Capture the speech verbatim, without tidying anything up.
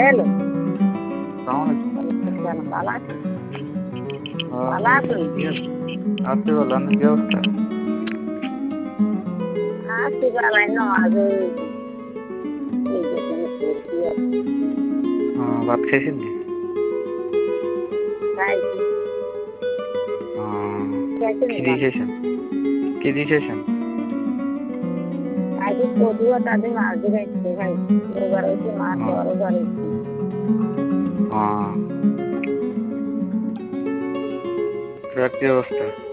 Hello আসসালামু আলাইকুম। ভালো আছেন? হ্যাঁ, ভালো আছেন? কি আছি ভালো। আপনার কি অবস্থা? আছি ভালোই নামাজ এই যেখানে পড়ছি আর হ্যাঁ, ভাত খাইছেন নি? খাইছি। হ্যাঁ, খাইছেন কি নি দিয়ে ভাত? খাইছেন? কি দিয়ে খাইছেন? খাইছি কচু আর তাদের মাছ দিয়ে খাইছি খাইছি। রোববার হয়েছে মাছ হ্যাঁ, রোববার হয়েছে। হ্যাঁ। আপনার কি অবস্থা?